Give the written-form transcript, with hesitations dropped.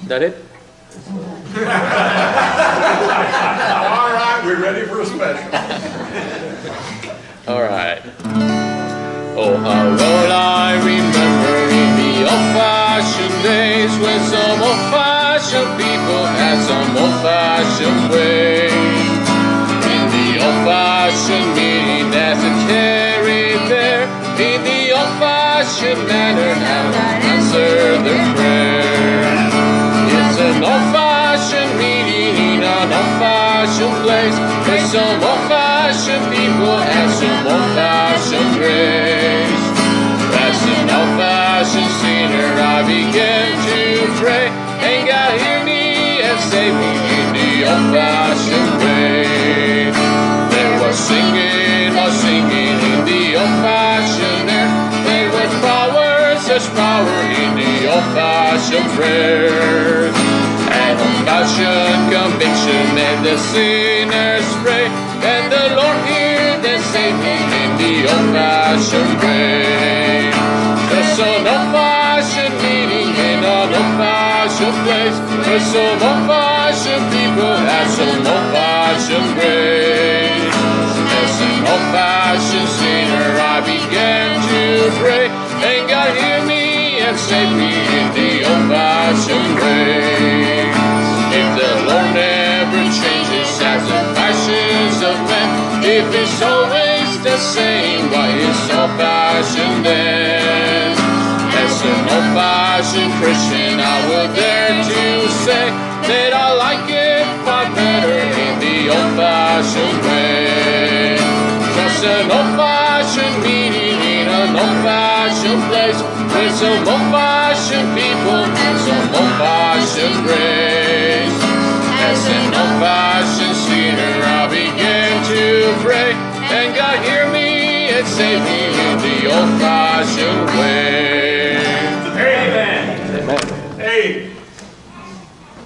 That it? All right, we're ready for a special. All right. Oh, how well I remember in the old-fashioned days when some old-fashioned people had some old-fashioned ways. In the old-fashioned meeting as a carried there, in the old-fashioned manner how to answer their prayers. It's an old-fashioned meeting in an old-fashioned place, with some old-fashioned people and some old-fashioned grace. As an old-fashioned sinner I began to pray, and God hear me and save me in the old-fashioned way. There was singing in the old-fashioned air. There was power, such power in the old-fashioned prayers. And old-fashioned conviction made the sinners pray, and the Lord heard and saved me in the old-fashioned way. Just an old-fashioned meeting in an old-fashioned place, where some old-fashioned people had some old-fashioned grace. As an old-fashioned sinner I began to pray, and God hear me and save me in the old-fashioned way. If the Lord never changes as the fashions of men, if it's always the same, why is old-fashioned then? As an old-fashioned Christian I will dare to say that I like it far better in the old-fashioned way. Just an old-fashioned meeting in an old-fashioned place, with some old-fashioned people and some old-fashioned grace. As an old-fashioned sinner I began to pray, and God hear me and save me in the old-fashioned way.